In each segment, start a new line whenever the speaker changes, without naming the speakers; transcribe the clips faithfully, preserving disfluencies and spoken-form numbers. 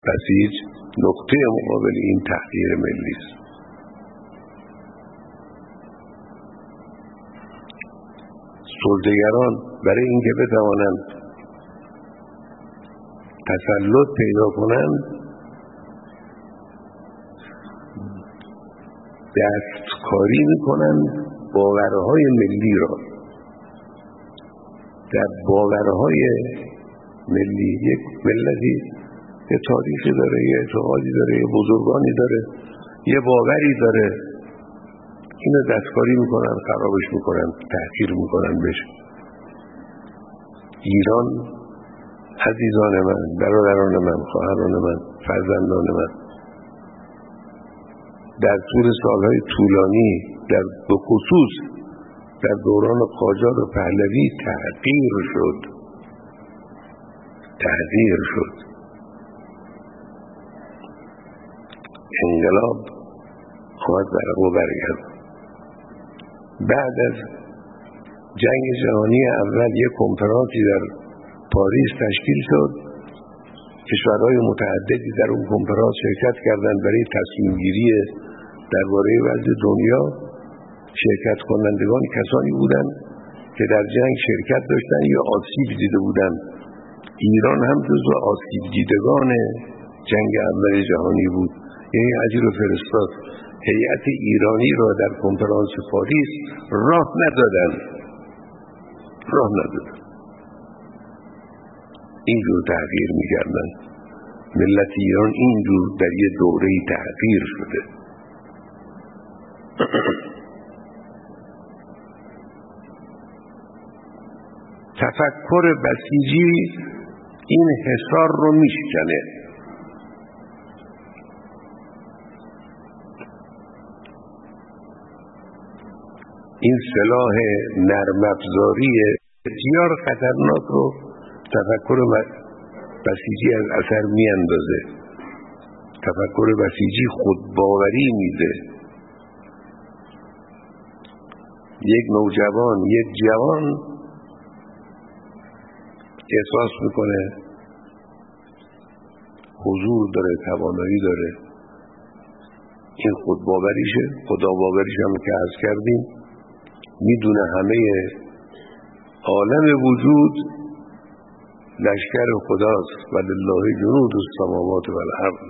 بسیج نقطه مقابل این تحقیر ملی است. سلطه‌گران برای اینکه بتوانند تسلط پیدا کنند دستکاری میکنند باورهای ملی را. در باورهای ملی یک ملتی یه تاریخی داره، یه اعتقادی داره، یه بزرگانی داره، یه باوری داره، اینو دستکاری میکنن، خرابش میکنن، تحقیر میکنن بشه. ایران عزیزان من، برادران من، خواهران من، فرزندان من، در طول سالهای طولانی در بخصوص در دوران قاجار و پهلوی تحقیر شد تحقیر شد انقلاب آمد برق و برگرد. بعد از جنگ جهانی اول یک کنفرانسی در پاریس تشکیل شد. کشورهای متعددی در اون کنفرانس شرکت کردند برای تصمیم گیری درباره وضع دنیا. شرکت کنندگان کسانی بودند که در جنگ شرکت داشتند یا آسیب دیده بودند. ایران هم جزو آسیب دیدگان جنگ اول جهانی بود. یعنی هیئتی رو فرستاد. هیئت ایرانی را در کنفرانس پاریس راه ندادند راه ندادند اینجور تحقیر می‌کردند. ملت ایران اینجور در یه دوره تحقیر شده. تفکر بسیجی این حصار رو میشکنه. این سلاح نرم افزاری بسیار خطرناک رو تفکر بسیجی از اثر میاندازه. تفکر بسیجی خودباوری میده. یک نوجوان، یک جوان احساس میکنه حضور داره، توانایی داره، این خودباوریشه. خداباوریش هم که عرض کردیم میدونه همه عالم وجود لشکر خداست. ولله جنود السماوات و الارض.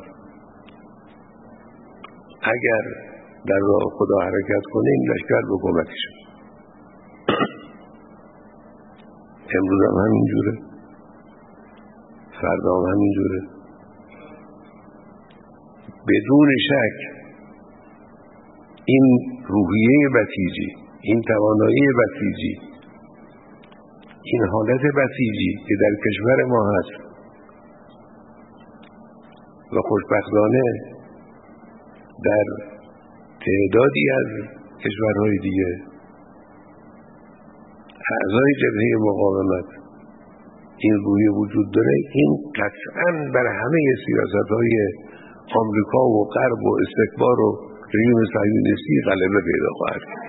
اگر در راه خدا حرکت کنه این لشکر به کمکش. امروز هم همینجوره، فردا هم همینجوره. بدون شک این روحیه بسیجی، این توانایی بسیجی، این حالت بسیجی که در کشور ما هست و خوشبختانه در تعدادی از کشورهای دیگه اعضای جبهه مقاومت این روحیه وجود داره، این قطعاً بر همه سیاست‌های آمریکا و غرب و استکبار و رژیم صهیونیستی غلبه پیدا خواهد کرد.